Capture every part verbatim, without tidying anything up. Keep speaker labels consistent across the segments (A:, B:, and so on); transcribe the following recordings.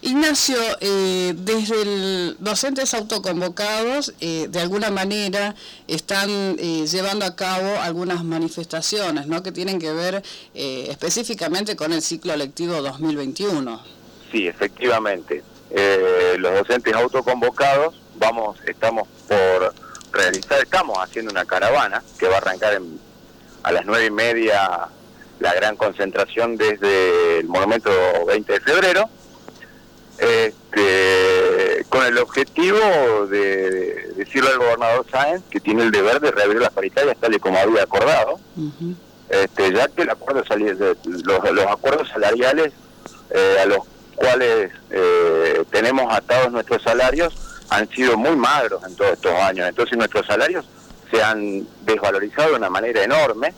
A: Ignacio, eh, desde el docentes autoconvocados, eh, de alguna manera están eh, llevando a cabo algunas manifestaciones, ¿no?, que tienen que ver eh, específicamente con el ciclo lectivo dos mil veintiuno.
B: Sí, efectivamente. Eh, los docentes autoconvocados vamos, estamos por realizar, estamos haciendo una caravana que va a arrancar en, a las nueve y media, la gran concentración desde el Monumento veinte de febrero, este, con el objetivo de, de decirle al gobernador Sáenz que tiene el deber de reabrir las paritarias tal y como había acordado, uh-huh. este, ya que el acuerdo sali- los, los acuerdos salariales eh, a los cuales eh, tenemos atados nuestros salarios han sido muy magros en todos estos años. Entonces nuestros salarios se han desvalorizado de una manera enorme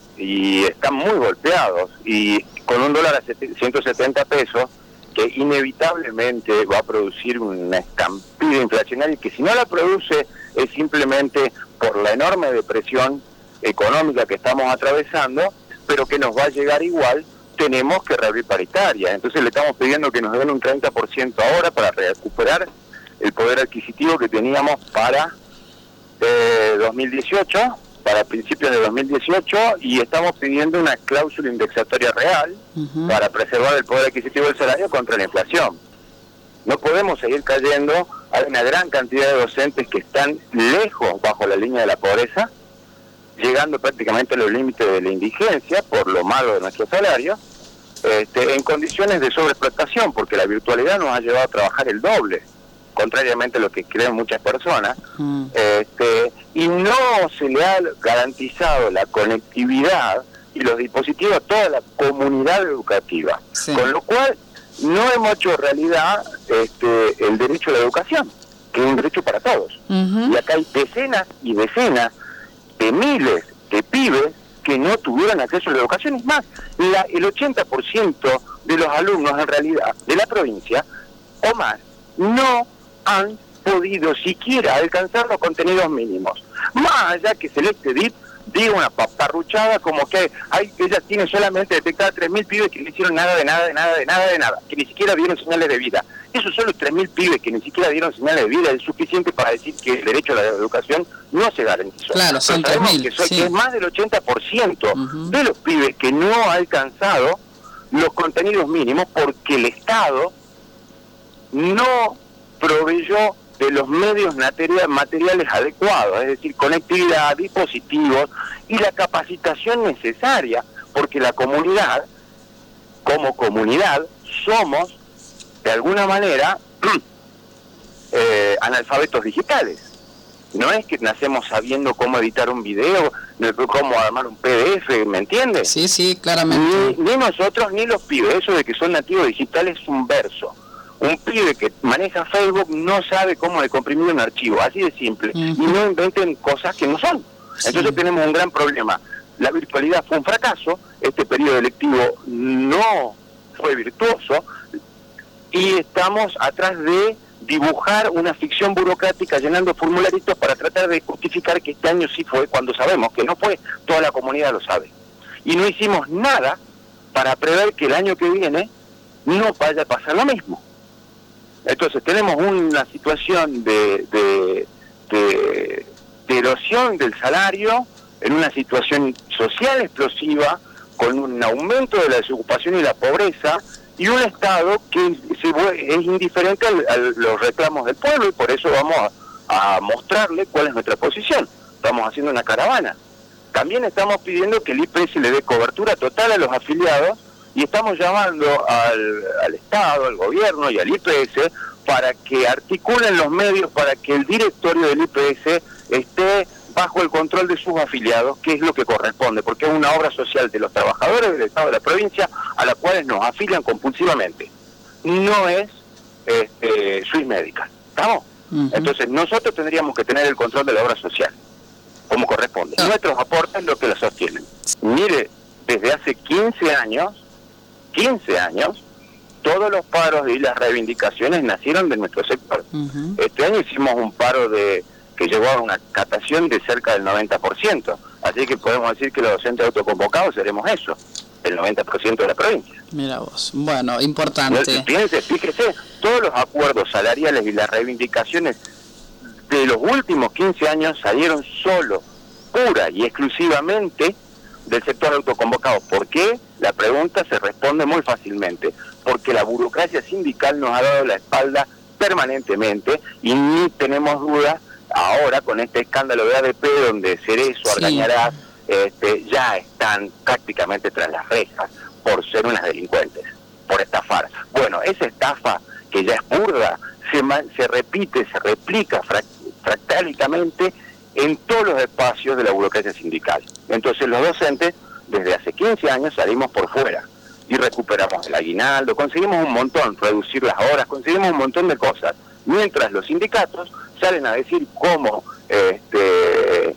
B: y están muy golpeados, y con un dólar a ciento setenta pesos que inevitablemente va a producir una estampida inflacionaria, que si no la produce es simplemente por la enorme depresión económica que estamos atravesando, pero que nos va a llegar igual. Tenemos que reabrir paritarias. Entonces le estamos pidiendo que nos den un treinta por ciento ahora para recuperar el poder adquisitivo que teníamos para eh, dos mil dieciocho, para principios de dos mil dieciocho, y estamos pidiendo una cláusula indexatoria real uh-huh. para preservar el poder adquisitivo del salario contra la inflación. No podemos seguir cayendo. Hay una gran cantidad de docentes que están lejos bajo la línea de la pobreza, llegando prácticamente a los límites de la indigencia por lo malo de nuestro salario, este, en condiciones de sobreexplotación, porque la virtualidad nos ha llevado a trabajar el doble, contrariamente a lo que creen muchas personas, mm. este, y no se le ha garantizado la conectividad y los dispositivos a toda la comunidad educativa, sí. Con lo cual no hemos hecho realidad este, el derecho a la educación, que es un derecho para todos. Uh-huh. Y acá hay decenas y decenas de miles de pibes que no tuvieron acceso a la educación. Es más, la, el ochenta por ciento de los alumnos en realidad de la provincia o más no han podido siquiera alcanzar los contenidos mínimos. Más allá que Celeste Dip diga una paparruchada como que hay, ella tiene solamente detectada tres mil pibes que no hicieron nada de nada, de nada, de nada, de nada, que ni siquiera dieron señales de vida. Esos solo tres mil pibes que ni siquiera dieron señales de vida es suficiente para decir que el derecho a la educación no se garantizó.
A: Claro, son tres mil.
B: Que, soy,
A: sí.
B: que es más del ochenta por ciento uh-huh. de los pibes que no ha alcanzado los contenidos mínimos porque el Estado no proveyó de los medios materiales adecuados, es decir, conectividad, dispositivos y la capacitación necesaria, porque la comunidad, como comunidad, somos de alguna manera eh, analfabetos digitales. No es que nacemos sabiendo cómo editar un video, cómo armar un P D F, ¿me entiendes?
A: Sí, sí, claramente.
B: Ni, ni nosotros ni los pibes. Eso de que son nativos digitales es un verso. Un pibe que maneja Facebook no sabe cómo decomprimir un archivo, así de simple. Uh-huh. Y no inventen cosas que no son. Sí. Entonces tenemos un gran problema. La virtualidad fue un fracaso, este periodo electivo no fue virtuoso, y estamos atrás de dibujar una ficción burocrática llenando formularitos para tratar de justificar que este año sí fue, cuando sabemos que no fue. Toda la comunidad lo sabe. Y no hicimos nada para prever que el año que viene no vaya a pasar lo mismo. Entonces tenemos una situación de, de, de, de erosión del salario, en una situación social explosiva, con un aumento de la desocupación y la pobreza, y un Estado que se, es indiferente a, a los reclamos del pueblo, y por eso vamos a, a mostrarle cuál es nuestra posición. Estamos haciendo una caravana. También estamos pidiendo que el I P S le dé cobertura total a los afiliados, y estamos llamando al, al Estado, al gobierno y al I P S para que articulen los medios para que el directorio del I P S esté bajo el control de sus afiliados, que es lo que corresponde, porque es una obra social de los trabajadores del Estado de la provincia a la cual nos afilian compulsivamente. No es este, Swiss Medical, ¿estamos? Uh-huh. Entonces nosotros tendríamos que tener el control de la obra social, como corresponde. Uh-huh. Nuestros aportes lo que la sostienen. Mire, desde hace quince años, quince años, todos los paros y las reivindicaciones nacieron de nuestro sector. Uh-huh. Este año hicimos un paro de que llegó a una catación de cerca del noventa por ciento. Así que podemos decir que los docentes autoconvocados seremos eso. el noventa por ciento de la provincia.
A: Mira vos, bueno, importante.
B: Fíjense, fíjese, todos los acuerdos salariales y las reivindicaciones de los últimos quince años salieron solo, pura y exclusivamente del sector autoconvocado. ¿Por qué? La pregunta se responde muy fácilmente, porque la burocracia sindical nos ha dado la espalda permanentemente y ni tenemos dudas ahora con este escándalo de A D P donde Cerezo, sí. Argañarás, este, ya están prácticamente tras las rejas por ser unas delincuentes, por estafar. Bueno, esa estafa que ya es burda, se, se repite, se replica fractálicamente en todos los espacios de la burocracia sindical. Entonces los docentes, desde hace quince años, salimos por fuera y recuperamos el aguinaldo, conseguimos un montón, reducir las horas, conseguimos un montón de cosas, mientras los sindicatos salen a decir cómo este,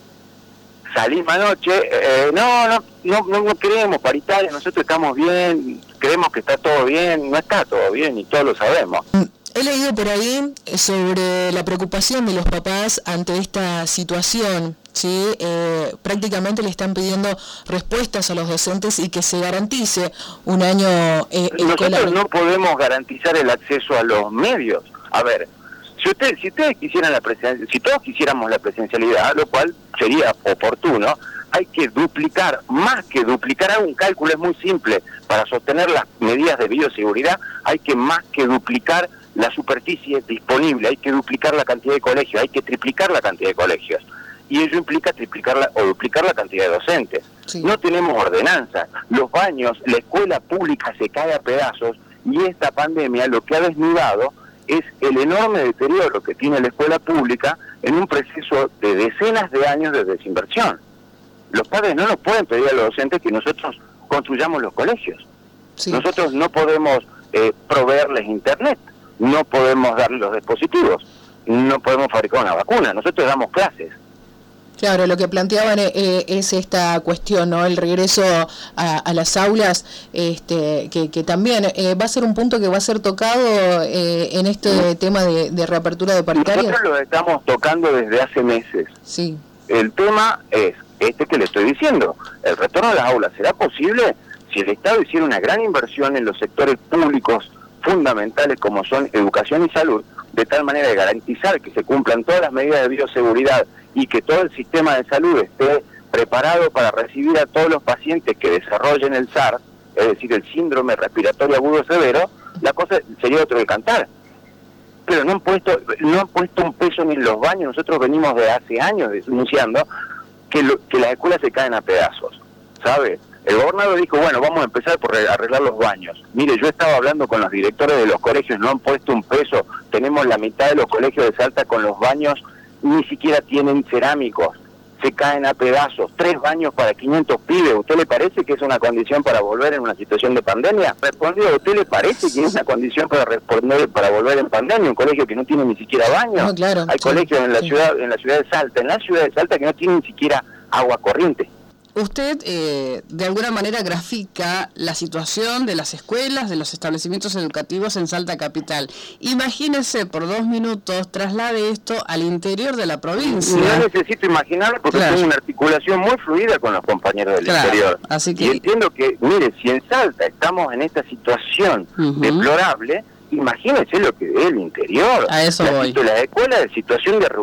B: salimos anoche, eh, no, no, no, no queremos paritaria, nosotros estamos bien, creemos que está todo bien, no está todo bien y todos lo sabemos.
C: He leído por ahí sobre la preocupación de los papás ante esta situación, ¿sí? Eh, prácticamente le están pidiendo respuestas a los docentes y que se garantice un año eh, escolar.
B: Nosotros no podemos garantizar el acceso a los medios. A ver, si ustedes, si ustedes quisieran la presencia, si todos quisiéramos la presencialidad, lo cual sería oportuno, hay que duplicar, más que duplicar, un cálculo es muy simple, para sostener las medidas de bioseguridad hay que más que duplicar la superficie disponible, hay que duplicar la cantidad de colegios, hay que triplicar la cantidad de colegios, y ello implica triplicar la, o duplicar la cantidad de docentes. Sí. No tenemos ordenanza, los baños, la escuela pública se cae a pedazos, y esta pandemia lo que ha desnudado es el enorme deterioro que tiene la escuela pública en un proceso de decenas de años de desinversión. Los padres no nos pueden pedir a los docentes que nosotros construyamos los colegios. Sí. Nosotros no podemos eh, proveerles internet, no podemos darles los dispositivos, no podemos fabricar una vacuna, nosotros damos clases.
C: Claro, lo que planteaban eh, es esta cuestión, ¿no? El regreso a, a las aulas, este, que, que también eh, va a ser un punto que va a ser tocado eh, en este sí. tema de, de reapertura de paritarias.
B: Nosotros lo estamos tocando desde hace meses.
C: Sí.
B: El tema es este que le estoy diciendo, el retorno a las aulas será posible si el Estado hiciera una gran inversión en los sectores públicos fundamentales como son educación y salud, de tal manera de garantizar que se cumplan todas las medidas de bioseguridad y que todo el sistema de salud esté preparado para recibir a todos los pacientes que desarrollen el SARS, es decir, el síndrome respiratorio agudo severo, la cosa sería otro de cantar. Pero no han puesto, no han puesto un peso ni en los baños. Nosotros venimos de hace años denunciando que, lo, que las escuelas se caen a pedazos, ¿sabe? El gobernador dijo, bueno, vamos a empezar por arreglar los baños. Mire, yo estaba hablando con los directores de los colegios, no han puesto un peso. Tenemos la mitad de los colegios de Salta con los baños, ni siquiera tienen cerámicos. Se caen a pedazos. Tres baños para quinientos pibes. ¿Usted le parece que es una condición para volver en una situación de pandemia? Respondió, ¿a usted le parece que es una condición para responder para volver en pandemia? Un colegio que no tiene ni siquiera baño.
C: No, claro,
B: Hay
C: sí,
B: colegios en la
C: sí.
B: ciudad, en la ciudad de Salta, en la ciudad de Salta que no tienen ni siquiera agua corriente.
A: Usted eh, de alguna manera grafica la situación de las escuelas, de los establecimientos educativos en Salta Capital. Imagínese por dos minutos, traslade esto al interior de la provincia.
B: No necesito imaginarlo porque claro. tengo una articulación muy fluida con los compañeros del claro. interior.
A: Así que...
B: Y entiendo que, mire, si en Salta estamos en esta situación uh-huh. deplorable, imagínese lo que es el interior.
A: A eso
B: la,
A: voy.
B: La escuela de situación de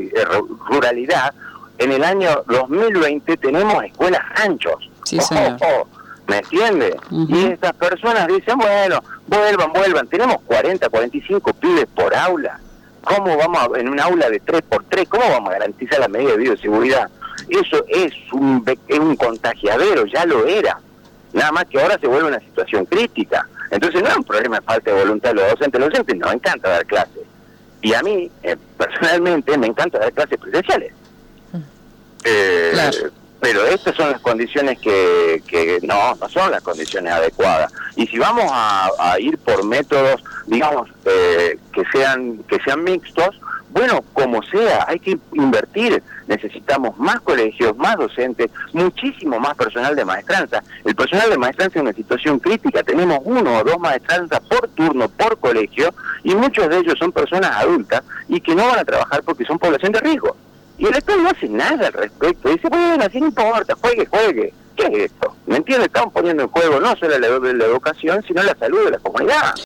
B: ruralidad, en el año dos mil veinte tenemos escuelas ranchos.
A: Sí,
B: oh,
A: señor.
B: Oh, oh, ¿me entiende? Uh-huh. Y estas personas dicen, bueno, vuelvan, vuelvan. Tenemos cuarenta, cuarenta y cinco pibes por aula. ¿Cómo vamos a, en un aula de tres por tres, cómo vamos a garantizar la medida de bioseguridad? Eso es un, es un contagiadero, ya lo era. Nada más que ahora se vuelve una situación crítica. Entonces no es un problema de falta de voluntad de los docentes. Los docentes nos encanta dar clases. Y a mí, eh, personalmente, me encanta dar clases presenciales. Eh, claro. Pero estas son las condiciones que, que no, no son las condiciones adecuadas. Y si vamos a, a ir por métodos, digamos, eh, que sean que sean mixtos, bueno, como sea, hay que invertir. Necesitamos más colegios, más docentes, muchísimo más personal de maestranza. El personal de maestranza es una situación crítica. Tenemos uno o dos maestranzas por turno, por colegio, y muchos de ellos son personas adultas y que no van a trabajar porque son población de riesgo. Y el Estado no hace nada al respecto. Dice, bueno, así no importa, juegue, juegue. ¿qué es esto? ¿Me entiendes? Están poniendo en juego no solo la, la educación, sino la salud de la comunidad.